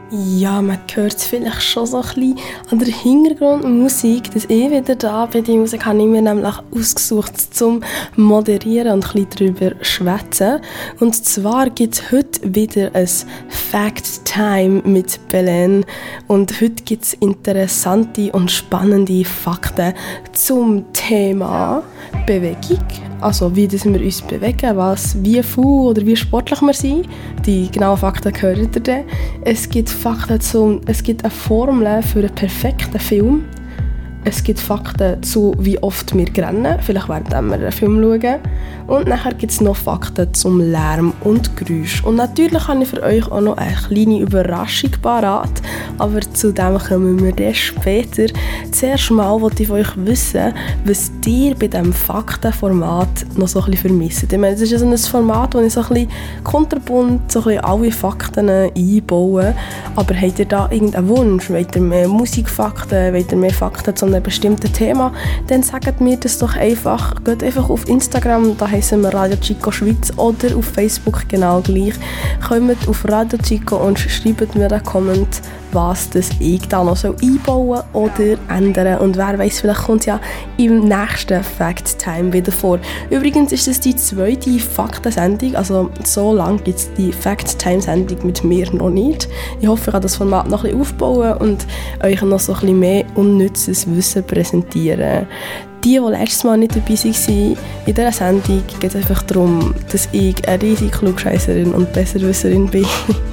Ja, man hört es vielleicht schon so ein bisschen an der Hintergrundmusik, dass ich wieder da bin. Die Musik habe ich mir nämlich ausgesucht, zum Moderieren und ein bisschen darüber schwätzen. Und zwar gibt es heute wieder ein Fact Time mit Belen. Und heute gibt es interessante und spannende Fakten zum Thema Bewegung. Also wie dass wir uns bewegen, wie viel oder wie sportlich wir sind. Die genauen Fakten hören ihr dann. Es gibt eine Formel für einen perfekten Film. Es gibt Fakten zu, wie oft wir rennen, vielleicht während wir einen Film schauen. Und nachher gibt es noch Fakten zum Lärm und Geräusch. Und natürlich habe ich für euch auch noch eine kleine Überraschung parat, aber zu dem kommen wir dann später. Zuerst mal wollte ich von euch wissen, was ihr bei diesem Faktenformat noch so ein bisschen vermisst. Ich meine, das ist ja so ein Format, wo ich so ein bisschen kunterbunt so ein bisschen alle Fakten einbaue. Aber habt ihr da irgendeinen Wunsch? Wollt ihr mehr Musikfakten? Wollt ihr mehr Fakten zu einem bestimmten Thema? Dann sagt mir das doch einfach. Geht einfach auf Instagram, da heissen wir Radio Chico Schweiz, oder auf Facebook genau gleich. Kommt auf Radio Chico und schreibt mir einen Comment, was das ich da noch einbauen oder ändern. Und wer weiß, vielleicht kommt ja im nächsten Fact Time wieder vor. Übrigens ist das die zweite Faktensendung, also so lange gibt es die Fact Time Sendung mit mir noch nicht. Ich hoffe, ich kann das Format noch ein bisschen aufbauen und euch noch so ein bisschen mehr unnützes Wissen präsentieren. Die letztes Mal nicht dabei waren, in dieser Sendung geht es einfach darum, dass ich eine riesige Klugscheisserin und Besserwisserin bin.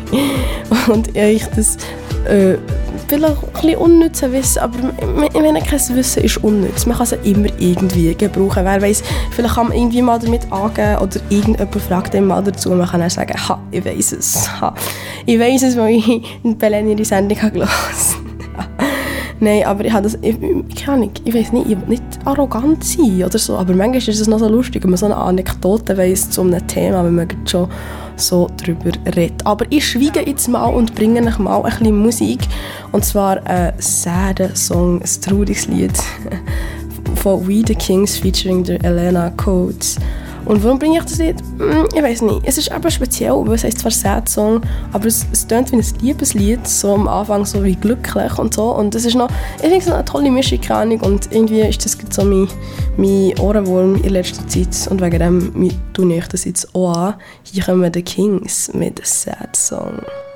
Und euch das vielleicht ein bisschen unnütze Wissen, aber ich meine, kein Wissen ist unnütz. Man kann es immer irgendwie gebrauchen. Wer weiss, vielleicht kann man irgendwie mal damit angehen oder irgendjemand fragt einem mal dazu und man kann dann sagen, ich weiss es. Ich weiss es, weil ich in Belen ihre Sendung habe gehört. Nein, aber ich habe das, ich weiss nicht, ich will nicht arrogant sein oder so, aber manchmal ist es noch so lustig, wenn man so eine Anekdote weiss zu einem Thema, wenn man schon so drüber redet. Aber ich schweige jetzt mal und bringe euch mal ein bisschen Musik, und zwar ein sad Song, ein trauriges Lied von We The Kings featuring der Elena Coates. Und warum bringe ich das Lied? Ich weiss nicht. Es ist eben speziell, weil es heisst zwar Sad Song, aber es tönt wie ein Liebeslied, so am Anfang so wie glücklich und so. Und es ist noch, ich finde es eine tolle Mischung, keine Ahnung, und irgendwie ist das so mein Ohrenwurm in letzter Zeit. Und wegen dem tue ich das jetzt auch an. Hier kommen The Kings mit Sad Song.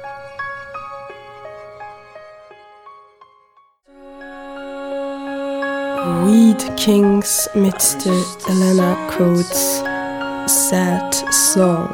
We The Kings mit der Elena Coates Sad Song.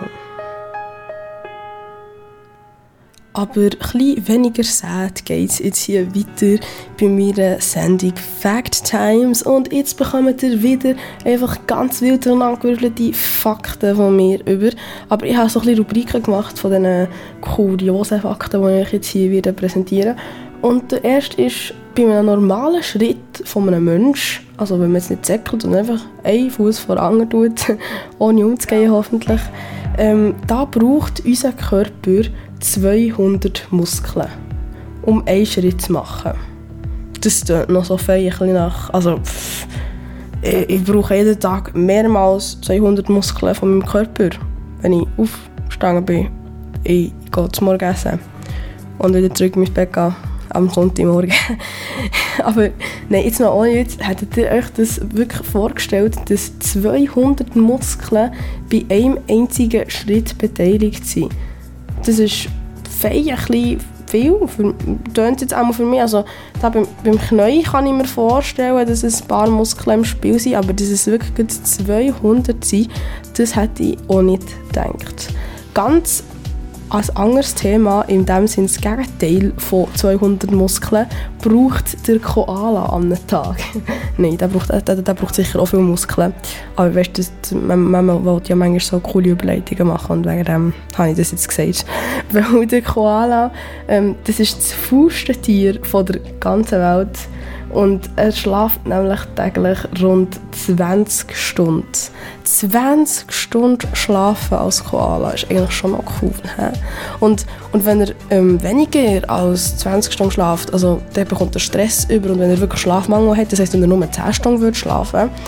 Aber etwas weniger sad geht es jetzt hier weiter bei meiner Sendung Fact Times. Und jetzt bekommt ihr wieder einfach ganz wild durcheinandergewürfelte Fakten von mir über. Aber ich habe so ein bisschen Rubriken gemacht von diesen kuriosen Fakten, die ich jetzt hier wieder präsentieren. Und der erste ist, bei einem normalen Schritt von einem Menschen, also wenn man jetzt nicht säckelt und einfach einen Fuß vor den anderen tut, ohne umzugehen hoffentlich, da braucht unser Körper 200 Muskeln, um einen Schritt zu machen. Das klingt noch so fein, nach, also ich brauche jeden Tag mehrmals 200 Muskeln von meinem Körper, wenn ich aufgestanden bin. Ich gehe zum Morgenessen und wieder zurück in mein Bett gehen. Am Sonntagmorgen. Aber nein, jetzt noch ohne Witz, hättet ihr euch das wirklich vorgestellt, dass 200 Muskeln bei einem einzigen Schritt beteiligt sind? Das ist fein, ein bisschen viel, tönt jetzt auch mal für mich. Also da beim Knie kann ich mir vorstellen, dass es ein paar Muskeln im Spiel sind, aber dass es wirklich 200 sind, das hätte ich auch nicht gedacht. Ganz als anderes Thema, in dem Sinne das Gegenteil von 200 Muskeln, braucht der Koala am Tag. Nein, der braucht sicher auch viele Muskeln. Aber weißt du, man will ja manchmal so coole Überleitungen machen und wegen dem habe ich das jetzt gesagt. Weil der Koala, das ist das faulste Tier von der ganzen Welt. Und er schläft nämlich täglich rund 20 Stunden. 20 Stunden schlafen als Koala ist eigentlich schon noch cool. Und wenn er weniger als 20 Stunden schläft, also der bekommt er Stress über, und wenn er wirklich Schlafmangel hat, das heisst, wenn er nur 10 Stunden schlafen würde,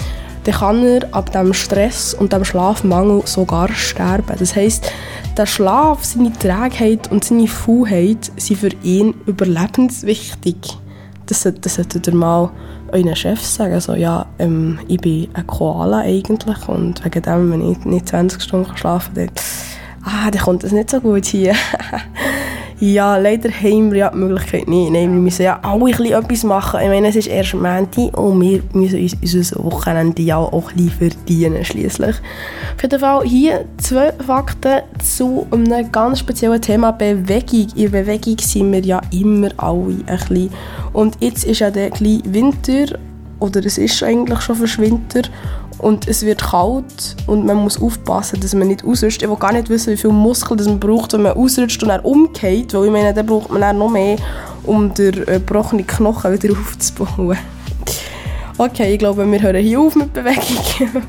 dann kann er ab diesem Stress und dem Schlafmangel sogar sterben. Das heisst, der Schlaf, seine Trägheit und seine Faulheit sind für ihn überlebenswichtig. Das solltet ihr mal euren Chef sagen. Also, ja, ich bin ein Koala eigentlich und wegen dem, wenn ich nicht 20 Stunden schlafen kann, dann kommt das nicht so gut hier. Ja, leider haben wir ja die Möglichkeit nicht. Nein, wir müssen ja alle etwas machen. Ich meine, es ist erst Montag und wir müssen uns unser Wochenende ja auch ein bisschen verdienen schliesslich. Auf jeden Fall hier 2 Fakten zu einem ganz speziellen Thema Bewegung. In Bewegung sind wir ja immer alle ein bisschen. Und jetzt ist ja der gleich Winter, oder es ist eigentlich schon fast Winter. Und es wird kalt und man muss aufpassen, dass man nicht ausrutscht. Ich will gar nicht wissen, wie viel Muskeln man braucht, wenn man ausrutscht und dann umgeht. Weil ich meine, dann braucht man dann noch mehr, um den gebrochenen Knochen wieder aufzubauen. Okay, ich glaube, wir hören hier auf mit Bewegung.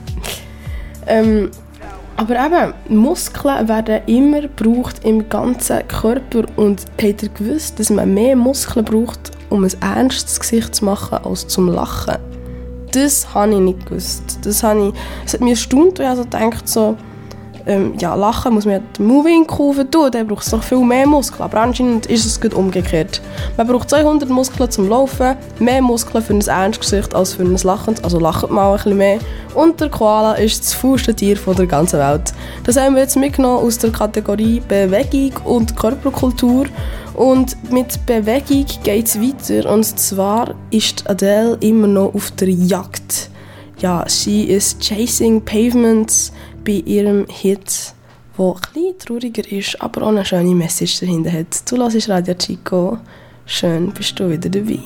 Aber eben, Muskeln werden immer gebraucht im ganzen Körper. Und habt ihr gewusst, dass man mehr Muskeln braucht, um ein ernstes Gesicht zu machen, als zum Lachen? Das habe ich nicht gewusst. Das hat mich erstaunt, weil ich also gedacht, so, Lachen muss man ja den Move-In-Kurve tun, dann braucht es noch viel mehr Muskeln. Aber anscheinend ist es gut umgekehrt. Man braucht 200 Muskeln zum Laufen, mehr Muskeln für ein ernstes Gesicht als für ein Lachen. Also lacht mal ein bisschen mehr. Und der Koala ist das faulste Tier der ganzen Welt. Das haben wir jetzt mitgenommen aus der Kategorie Bewegung und Körperkultur. Und mit Bewegung geht es weiter. Und zwar ist Adele immer noch auf der Jagd. Ja, she is chasing pavements bei ihrem Hit, der ein bisschen trauriger ist, aber auch eine schöne Message dahinter hat. Du hörst Radio Chico. Schön, bist du wieder dabei.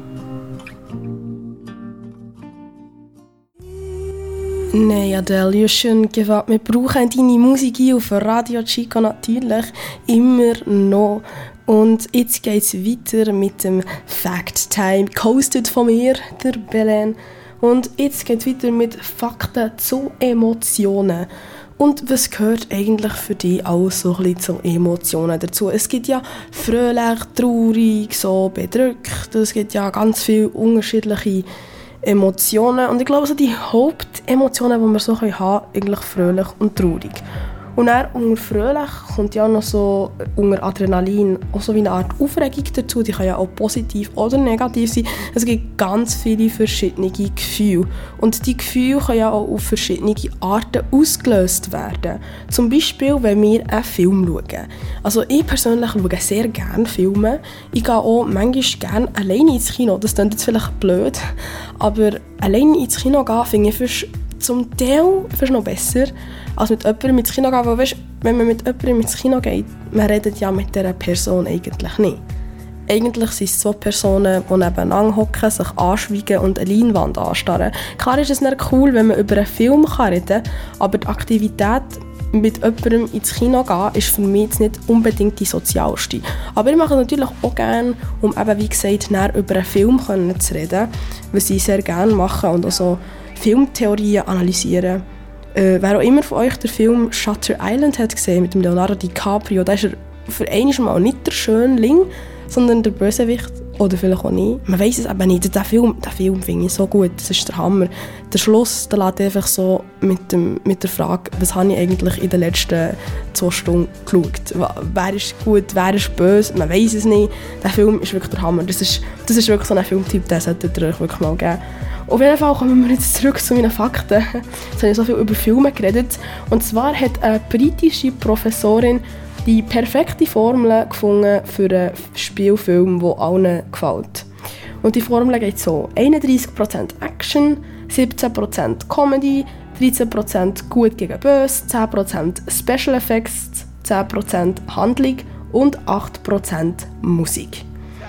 Nein, Adele, you shouldn't give up. Wir brauchen deine Musik hier auf Radio Chico natürlich immer noch. Und jetzt geht es weiter mit dem Fact Time, gehostet von mir, der Belen. Und jetzt geht es weiter mit Fakten zu Emotionen. Und was gehört eigentlich für dich auch so ein bisschen zu Emotionen dazu? Es gibt ja fröhlich, traurig, so bedrückt. Es gibt ja ganz viele unterschiedliche Emotionen. Und ich glaube, so die Hauptemotionen, die wir so haben können, eigentlich fröhlich und traurig. Und dann unter fröhlich kommt ja noch so unter Adrenalin auch so wie eine Art Aufregung dazu. Die kann ja auch positiv oder negativ sein. Es gibt ganz viele verschiedene Gefühle. Und die Gefühle können ja auch auf verschiedene Arten ausgelöst werden. Zum Beispiel, wenn wir einen Film schauen. Also ich persönlich schaue sehr gerne Filme. Ich gehe auch manchmal gerne alleine ins Kino. Das klingt jetzt vielleicht blöd, aber alleine ins Kino gehen finde ich zum Teil noch besser, als mit jemandem ins Kino gehen. Weil weißt, wenn man mit jemandem ins Kino geht, man redet ja mit dieser Person eigentlich nicht. Eigentlich sind es 2 Personen, die nebeneinander hocken, sich anschweigen und eine Leinwand anstarren. Klar ist es nicht cool, wenn man über einen Film reden kann, aber die Aktivität, mit jemandem ins Kino gehen, ist für mich jetzt nicht unbedingt die sozialste. Aber ich mache es natürlich auch gerne, um eben, wie gesagt, über einen Film zu reden, was ich sehr gerne mache und auch so Filmtheorien analysieren. Wer auch immer von euch den Film Shutter Island hat gesehen mit dem Leonardo DiCaprio, da ist er für einmal mal nicht der Schönling, sondern der Bösewicht. Oder vielleicht auch nicht. Man weiss es eben nicht. Den Film finde ich so gut. Das ist der Hammer. Der Schluss, der lädt einfach so mit der Frage, was habe ich eigentlich in den letzten 2 Stunden geschaut? Wer ist gut, wer ist böse? Man weiss es nicht. Der Film ist wirklich der Hammer. Das ist wirklich so ein Filmtyp, den solltet ihr euch wirklich mal geben. Auf jeden Fall kommen wir jetzt zurück zu meinen Fakten. Jetzt habe ich so viel über Filme geredet. Und zwar hat eine britische Professorin die perfekte Formel gefunden für einen Spielfilm, der allen gefällt. Und die Formel geht so: 31% Action, 17% Comedy, 13% gut gegen böse, 10% Special Effects, 10% Handlung und 8% Musik.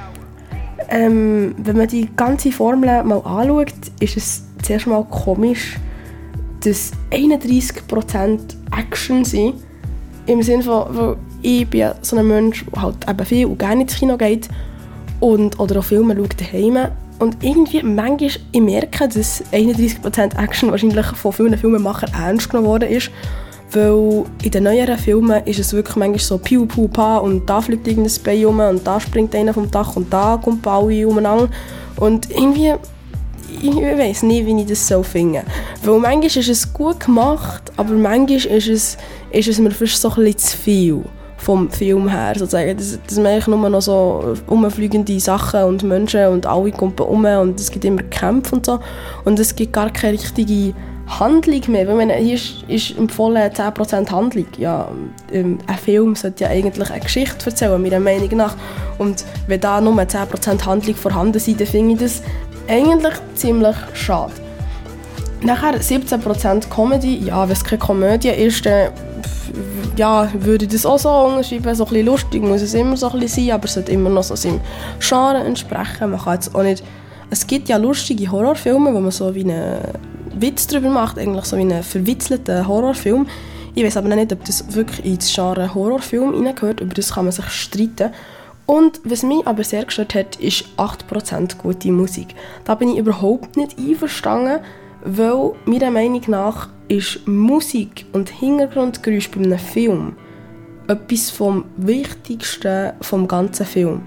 Wenn man die ganze Formel mal anschaut, ist es zuerst mal komisch, dass 31% Action sind. Im Sinne von, weil ich bin so ein Mensch, der halt eben viel und gerne ins Kino geht oder auch Filme schaut daheim. Und irgendwie manchmal ich merke, dass 31% Action wahrscheinlich von vielen Filmemachern ernst genommen worden ist. Weil in den neueren Filmen ist es wirklich manchmal so piu, pu, pa und da fliegt irgendein Bein rum und da springt einer vom Dach und da kommt Baui umeinander. Und irgendwie, ich weiss nicht, wie ich das finde. Weil manchmal ist es gut gemacht, aber manchmal ist es mir fast so ein bisschen zu viel vom Film her. Sozusagen. Das man eigentlich nur noch so rumfliegende Sachen und Menschen und alle kommen um und es gibt immer Kämpfe und so. Und es gibt gar keine richtige Handlung mehr. Weil hier ist empfohlen 10% Handlung. Ja, ein Film sollte ja eigentlich eine Geschichte erzählen, meiner Meinung nach. Und wenn da nur 10% Handlung vorhanden sind, dann finde ich das eigentlich ziemlich schade. Nachher 17% Comedy. Ja, wenn es keine Komödie ist, dann ja, würde ich das auch so unterschreiben. So ein bisschen lustig muss es immer so ein bisschen sein, aber es sollte immer noch so seinem Genre entsprechen. Man kann jetzt auch nicht... Es gibt ja lustige Horrorfilme, wo man so wie einen Witz darüber macht, eigentlich so wie einen verwitzelten Horrorfilm. Ich weiß aber nicht, ob das wirklich ins Genre Horrorfilm hineingehört. Über das kann man sich streiten. Und was mich aber sehr gestört hat, ist 8% gute Musik. Da bin ich überhaupt nicht einverstanden, weil meiner Meinung nach ist Musik und Hintergrundgeräusch bei einem Film etwas vom Wichtigsten vom ganzen Film.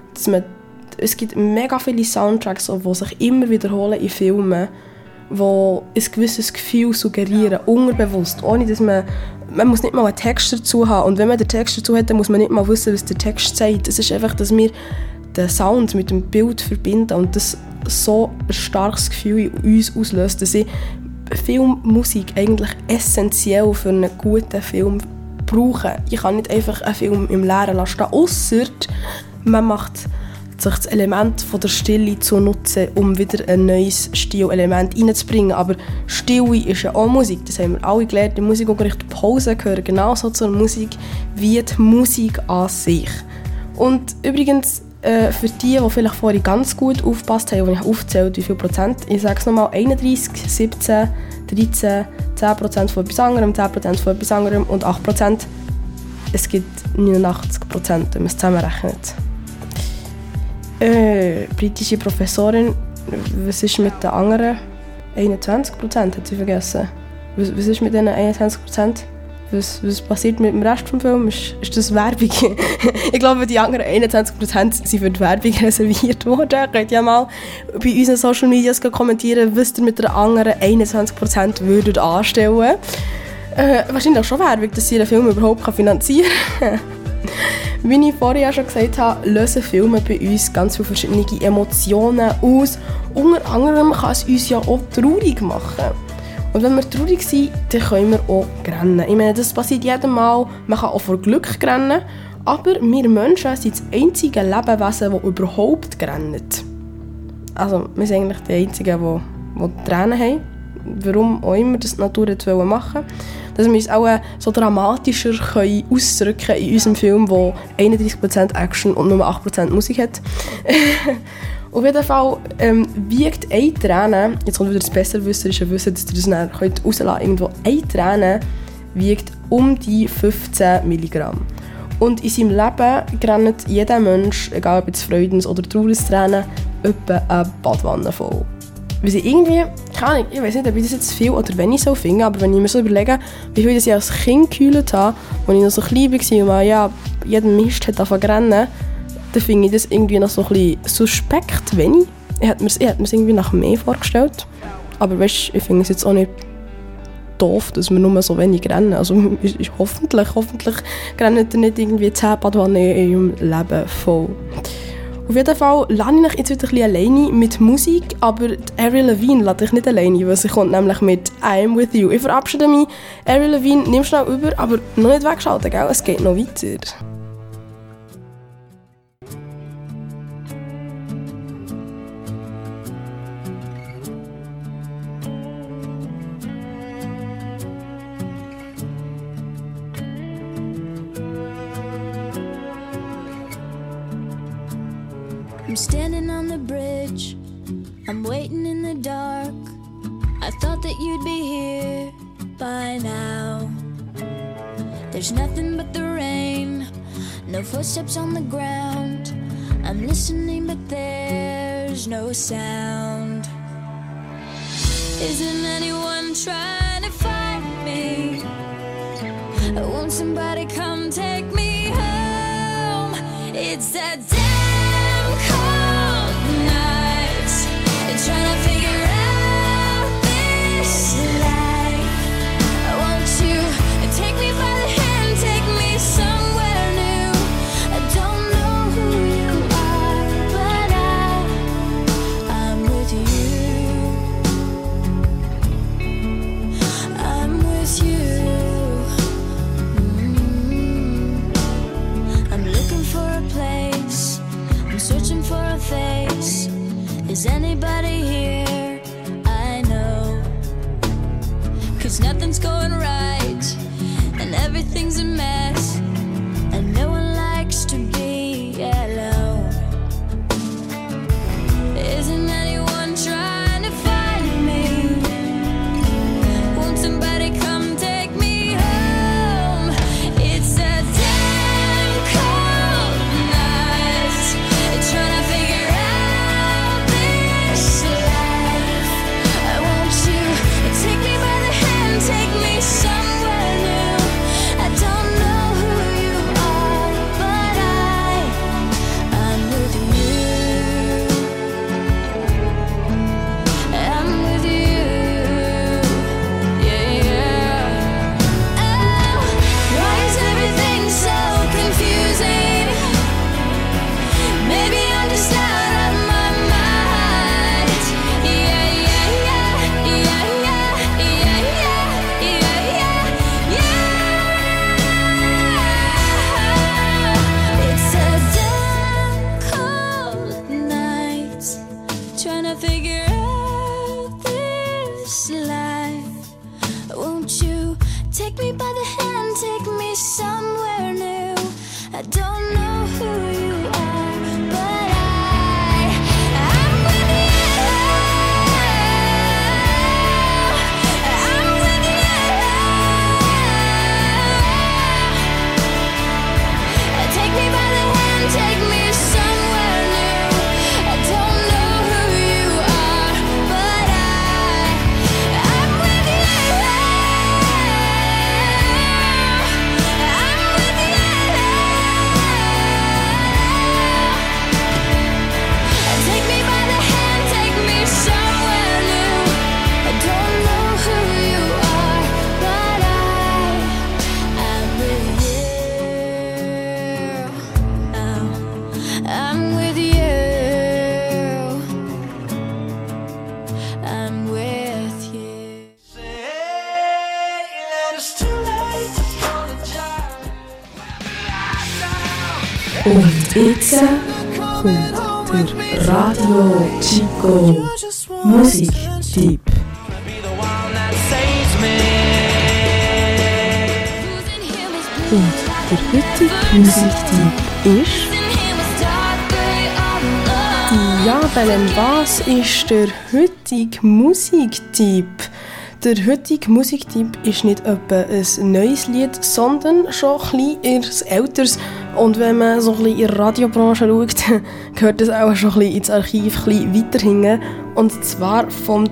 Es gibt mega viele Soundtracks, die sich immer wiederholen in Filmen, die ein gewisses Gefühl suggerieren, unterbewusst, ohne dass man muss nicht mal einen Text dazu haben. Und wenn man den Text dazu hat, dann muss man nicht mal wissen, was der Text sagt. Es ist einfach, dass wir den Sound mit dem Bild verbinden und das so ein starkes Gefühl in uns auslöst, dass ich Filmmusik eigentlich essentiell für einen guten Film brauche. Ich kann nicht einfach einen Film im Leeren lassen, ausser man macht sich das Element von der Stille zu nutzen, um wieder ein neues Stilelement reinzubringen. Aber Stille ist ja auch Musik, das haben wir alle gelernt. Im Musikunterricht Pause gehören genauso zur Musik wie die Musik an sich. Und übrigens, für die vielleicht vorhin ganz gut aufgepasst haben, wo ich aufgezählt wie viel Prozent, ich sage es nochmal, 31, 17, 13, 10% von etwas anderem, 10% von etwas anderem und 8%. Es gibt 89%, wenn man es zusammenrechnet. Britische Professorin, was ist mit den anderen? 21% hat sie vergessen. Was ist mit diesen 21%? Was passiert mit dem Rest des Films? Ist das Werbung? Ich glaube, die anderen 21% sind für die Werbung reserviert worden. Könnt ja mal bei unseren Social Medias kommentieren, was ihr mit den anderen 21% würdet anstellen. Wahrscheinlich auch schon Werbung, dass sie einen Film überhaupt finanzieren kann. Wie ich vorher schon gesagt habe, lösen Filme bei uns ganz viele verschiedene Emotionen aus. Unter anderem kann es uns ja auch traurig machen. Und wenn wir traurig sind, dann können wir auch rennen. Ich meine, das passiert jedem Mal. Man kann auch vor Glück rennen. Aber wir Menschen sind das einzige Lebewesen, das überhaupt rennt. Also, wir sind eigentlich die Einzigen, die Tränen haben. Warum auch immer das die Natur machen wollte. Dass wir uns auch so dramatischer ausdrücken können in unserem Film, der 31% Action und nur 8% Musik hat. Auf jeden Fall wiegt eine Träne, jetzt kommt wieder das besserwisserische Wissen, dass ihr das dann rauslassen könnt, irgendwo, eine Träne wiegt um die 15 Milligramm. Und in seinem Leben rennt jeder Mensch, egal ob jetzt Freudens- oder Traurigstränen, etwa eine Badwanne voll. Weil ich irgendwie, ich weiß nicht, ob ich das jetzt viel oder wenig so finde, aber wenn ich mir so überlege, wie viel ich als Kind geheult habe, als ich noch so klein war und man ja jeden Mist hat angefangen zu rennen, dann finde ich das irgendwie noch so ein bisschen suspekt wenig. Ich hätte mir es irgendwie nach mehr vorgestellt. Aber weißt, ich finde es jetzt auch nicht doof, dass wir nur so wenig rennen. Also hoffentlich rennen ihr nicht irgendwie 10 Badwannen in eurem Leben voll. Auf jeden Fall lasse ich euch jetzt wieder ein bisschen alleine mit Musik, aber Avril Lavigne lässt ich nicht alleine, weil sie kommt nämlich mit I'm With You. Ich verabschiede mich. Avril Lavigne, nimm schnell über, aber noch nicht wegschalten, gell? Es geht noch weiter. I'm standing on the bridge, I'm waiting in the dark. I thought that you'd be here by now. There's nothing but the rain, no footsteps on the ground. I'm listening but there's no sound. Isn't anyone trying to find me? Won't somebody come take me home? It's that damn cold night, and trying to figure searching for a face. Is anybody here? I know. 'Cause nothing's going right and everything's a mess, and no one likes to be alone. Isn't anyone trying to find me? Won't somebody come take me home? It's a damn cold night, trying to figure out this life. Won't you take me by the hand, take me somewhere new? I don't know who you are, but I'm with you. I'm with you. Yeah, yeah. Oh, why is everything so confusing? Maybe I'm just out of my mind. Yeah, yeah, yeah, yeah, yeah, yeah, yeah, yeah, yeah. It's a damn cold night, trying to figure out this life. Won't you take me by the hand, take me somewhere new? I don't know who you are, but I'm with you. I'm with you. Take me by the hand, take me somewhere new. I don't know who you are, but I'm with you. I'm with you. Take me by the hand, take me somewhere new. I don't know who you are, but I'm with you. I'm with you. I'm with you. Und jetzt kommt der Radio Chico Musiktipp. Und der heutige Musiktipp ist... Ja, Belen, was ist der heutige Musiktipp? Der heutige Musiktipp ist nicht etwa ein neues Lied, sondern schon ein bisschen älteres. Und wenn man so ein bisschen in der Radiobranche schaut, gehört das auch schon ein bisschen ins Archiv ein bisschen weiter hinten. Und zwar vom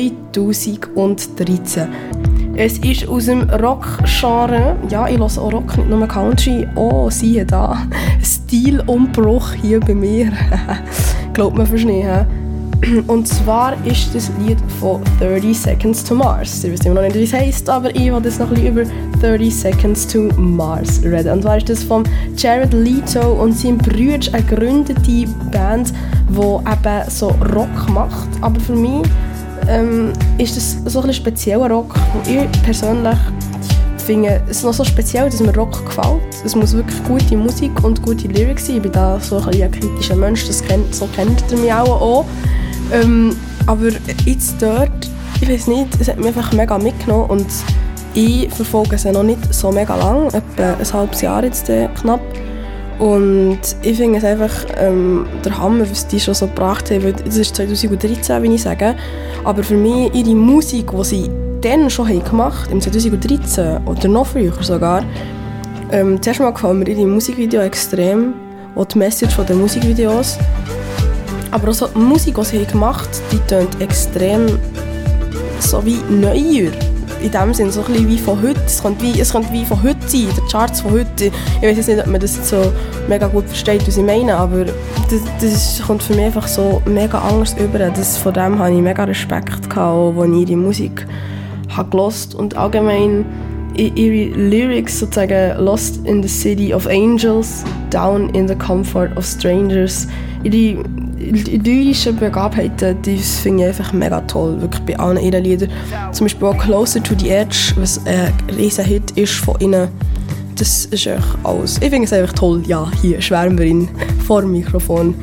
2013. Es ist aus dem Rock-Genre. Ja, ich höre auch Rock, nicht nur Country. Oh, siehe da. Stilumbruch hier bei mir. Glaubt man fast nicht, he? Und zwar ist das Lied von 30 Seconds to Mars. Ihr wisst immer noch nicht, wie es heisst, aber ich will jetzt noch ein bisschen über 30 Seconds to Mars reden. Und zwar ist das von Jared Leto und seinem Bruder eine gegründete Band, die eben so Rock macht. Aber für mich ist das so ein spezieller Rock, wo ich persönlich finde, es ist noch so speziell, dass mir Rock gefällt. Es muss wirklich gute Musik und gute Lyrics sein. Ich bin da so ein kritischer Mensch, so kennt ihr mich auch. Aber jetzt dort, ich weiß nicht, es hat mich einfach mega mitgenommen und ich verfolge sie noch nicht so mega lang, etwa ein halbes Jahr jetzt knapp. Und ich finde es einfach der Hammer, was die schon so gebracht haben, weil das ist 2013, wie ich sage. Aber für mich, ihre Musik, die sie dann schon gemacht haben, im 2013 oder noch früher sogar, zuerst mal gefällt mir ihre Musikvideos extrem, auch die Message von den Musikvideos. Aber auch so die Musik, die sie gemacht haben, die tönt extrem so wie neuer. In dem Sinne, so ein bisschen wie von heute. Es könnte wie von heute sein, der Charts von heute. Ich weiß jetzt nicht, ob man das jetzt so mega gut versteht, was ich meine, aber das kommt für mich einfach so mega anders über. Von dem hatte ich mega Respekt, als ich ihre Musik gehört habe. Und allgemein ihre Lyrics sozusagen «Lost in the city of angels, down in the comfort of strangers». Ihre lyrischen Begabheiten, die finde ich einfach mega toll, wirklich bei allen ihren Liedern. Zum Beispiel auch «Closer to the Edge», was ein riesen Hit ist von ihnen. Das ist echt alles. Ich finde es einfach toll. Ja, hier Schwärmerin vor dem Mikrofon.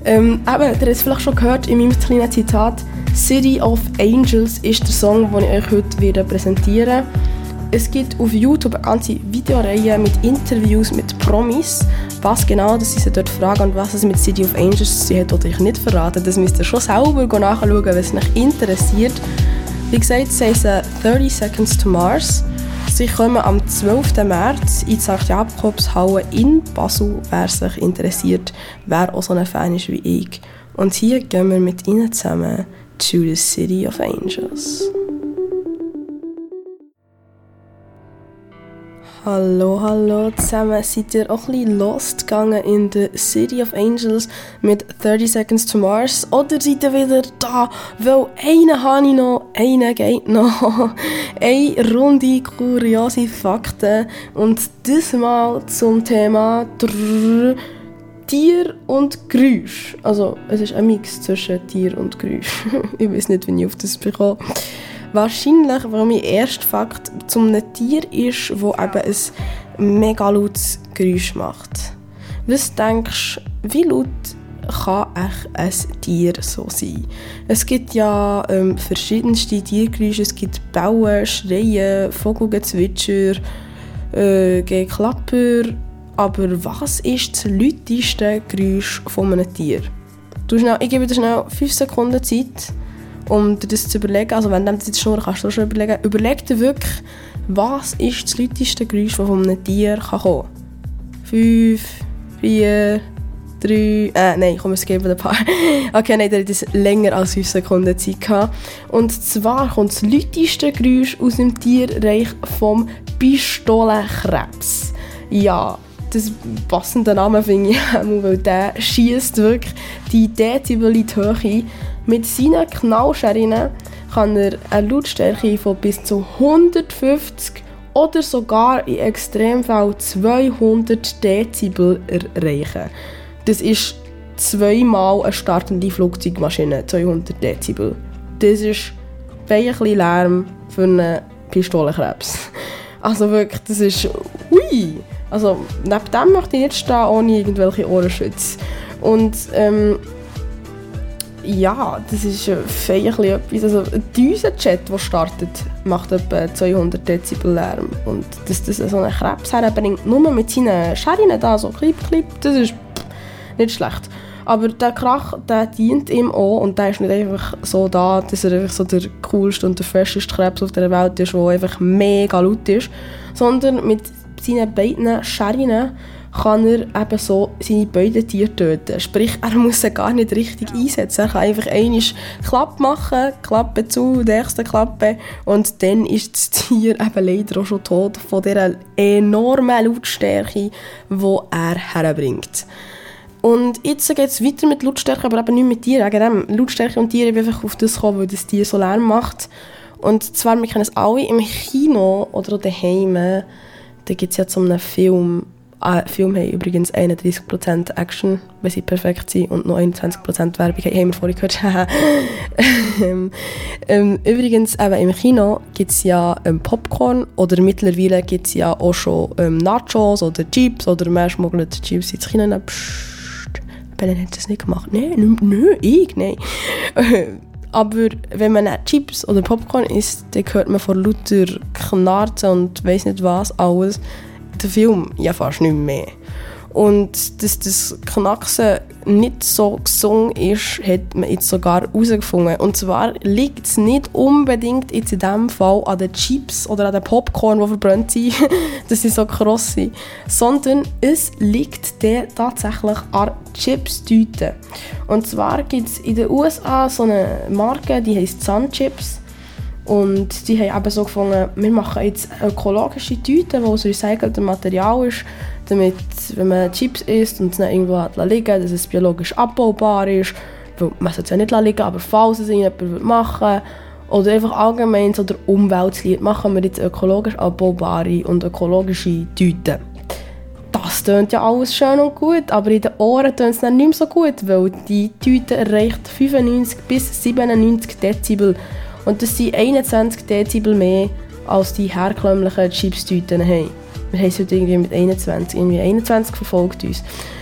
Ihr habt es vielleicht schon gehört in meinem kleinen Zitat. City of Angels ist der Song, den ich euch heute präsentieren werde. Es gibt auf YouTube eine ganze Videoreihe mit Interviews mit Promis. Was genau, dass sie sich dort fragen und was es mit City of Angels zu tun hat, oder ich nicht verraten. Das müsst ihr schon selber nachschauen, wenn es euch interessiert. Wie gesagt, sie heißen 30 Seconds to Mars. Sie kommen am 12. März in die St. Jakobshalle in Basel, wer sich interessiert, wer auch so ein Fan ist wie ich. Und hier gehen wir mit ihnen zusammen to the City of Angels. Hallo zusammen. Seid ihr auch ein bisschen lost gegangen in the City of Angels mit 30 Seconds to Mars? Oder seid ihr wieder da? Weil einen habe ich noch, einen geht noch. Eine Runde kuriose Fakten. Und diesmal zum Thema Tier und Geräusch. Also es ist ein Mix zwischen Tier und Geräusch. Ich weiß nicht, wie ich auf das bekomme. Wahrscheinlich, weil mein erster Fakt zu einem Tier ist, das eben ein mega lautes Geräusch macht. Was denkst du, wie laut kann ein Tier so sein? Es gibt ja verschiedenste Tiergeräusche. Es gibt Bauen, Schreien, Vogelgezwitscher, Geklapper. Aber was ist das lauteste Geräusch von einem Tier? Ich gebe dir schnell 5 Sekunden Zeit, um dir das zu überlegen. Also wenn du das jetzt schon kannst du schon überlegen. Überleg dir wirklich, was ist das lauteste Geräusch, das von einem Tier kommen kann. 5, 4, 3... nein, komm, es geben ein paar. Okay, nein, der hat jetzt länger als 5 Sekunden Zeit gehabt. Und zwar kommt das lauteste Geräusch aus dem Tierreich vom Pistolenkrebs. Ja, das passende Name finde ich auch, weil der schiesst wirklich die Dezibel in die Höhe. Mit seinen Knallscheren kann er eine Lautstärke von bis zu 150 oder sogar in Extremfällen 200 Dezibel erreichen. Das ist 2-mal eine startende Flugzeugmaschine, 200 Dezibel. Das ist ein bisschen Lärm für einen Pistolenkrebs. Also wirklich, das ist... Ui! Also neben dem möchte ich nicht stehen, ohne irgendwelche Ohrenschütze. Und ja, das ist etwas. Also ein Düsenjet, der startet, macht etwa 200 Dezibel Lärm. Und dass das so einen Krebs herbringt, nur mit seinen Scheren da, so klipp, das ist nicht schlecht. Aber der Krach, der dient ihm auch und der ist nicht einfach so da, dass er einfach so der coolste und der fresheste Krebs auf der Welt ist, der einfach mega laut ist, sondern mit seinen beiden Scheren kann er eben so seine Beutetiere töten. Sprich, er muss sie gar nicht richtig einsetzen. Er kann einfach einmal Klappe machen, Klappe zu, die nächste Klappe und dann ist das Tier eben leider auch schon tot von dieser enormen Lautstärke, die er herbringt. Und jetzt geht es weiter mit Lautstärke, aber eben nicht mit Tieren. Wegen dem Lautstärke und Tiere, ich bin einfach auf das gekommen, weil das Tier so Lärm macht. Und zwar, wir kennen es alle im Kino oder daheim. Da gibt es ja zu einem Film. Filme haben übrigens 31% Action, wenn sie perfekt sind, und noch 21% Werbung, haben wir vorhin gehört. Übrigens, eben im Kino gibt es ja Popcorn oder mittlerweile gibt es ja auch schon Nachos oder Chips oder mehr schmuggelt Chips ins Kino. Psst, Belen hat das nicht gemacht. Nein. Aber wenn man Chips oder Popcorn isst, dann hört man vor lauter Knarzen und weiss nicht was alles den Film ja fast nicht mehr. Und dass das Knacksen nicht so gesund ist, hat man jetzt sogar herausgefunden. Und zwar liegt es nicht unbedingt jetzt in diesem Fall an den Chips oder an den Popcorn, die verbrannt sind, dass sie so kross sind, sondern es liegt tatsächlich an Chips-Tüten. Und zwar gibt es in den USA so eine Marke, die heisst Sun Chips. Und die haben eben so gefunden, wir machen jetzt ökologische Tüten, die aus recyceltem Material ist, damit, wenn man Chips isst und es dann irgendwo liegen lässt, dass es biologisch abbaubar ist. Weil man sollte es ja nicht liegen, aber falls es jemand machen will, oder einfach allgemein so der Umweltlied, machen wir jetzt ökologisch abbaubare und ökologische Tüten. Das tönt ja alles schön und gut, aber in den Ohren tönt es dann nicht mehr so gut, weil die Tüte erreicht 95 bis 97 Dezibel. Und das sind 21 Dezibel mehr, als die herkömmlichen Chips-Tüten haben. Wir haben es heute irgendwie mit 21. Irgendwie 21 verfolgt uns.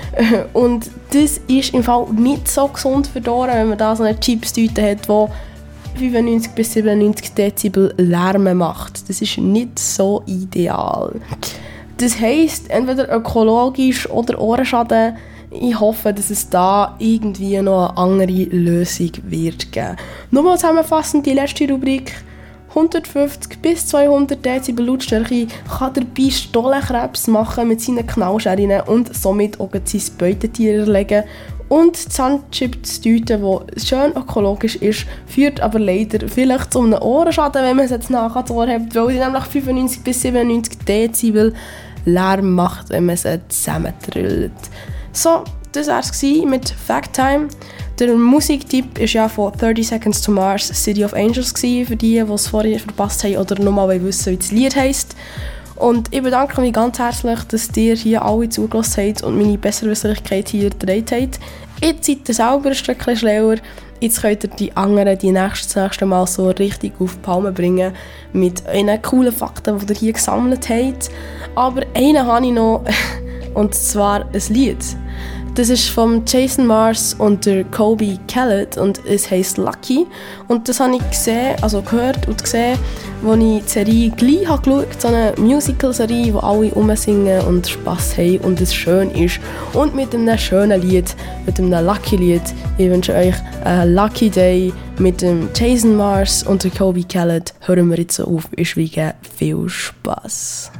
Und das ist im Fall nicht so gesund für die Ohren, wenn man da so eine Chips-Tüte hat, die 95 bis 97 Dezibel Lärm macht. Das ist nicht so ideal. Das heisst, entweder ökologisch oder Ohrenschaden. Ich hoffe, dass es da irgendwie noch eine andere Lösung wird geben. Nochmal zusammenfassend die letzte Rubrik. 150 bis 200 Dezibel Lautstärke kann der Pistolenkrebs machen mit seinen Knallscheren und somit auch sein Beutetier erlegen. Und die Zahnchips-Tüte, die schön ökologisch ist, führt aber leider vielleicht zu einem Ohrenschaden, wenn man es jetzt nachher ans Ohr hat, weil sie nämlich 95 bis 97 Dezibel Lärm macht, wenn man sie zusammentrüllt. So, das war es mit Fact Time. Der Musiktipp war ja von 30 Seconds to Mars City of Angels gewesen, für die es vorher verpasst haben oder nur mal wissen, wie das Lied heisst. Und ich bedanke mich ganz herzlich, dass ihr hier alle zugelassen habt und meine Besserwisserlichkeit hier gedreht habt. Jetzt seid ihr selber ein Stückchen schlauer. Jetzt könnt ihr die anderen das nächste Mal so richtig auf die Palme bringen mit einen coolen Fakten, die ihr hier gesammelt habt. Aber einen habe ich noch, und zwar ein Lied. Das ist von Jason Mars und der Kobe Khaled und es heisst Lucky. Und das habe ich gehört und gesehen, als ich die Serie «Glee» geschaut habe, so eine Musical-Serie, wo alle rumsingen und Spass haben und es schön ist. Und mit einem schönen Lied, mit einem Lucky-Lied. Ich wünsche euch einen Lucky Day mit dem Jason Mars und der Kobe Khaled. Hören wir jetzt so auf, ich wünsche viel Spass.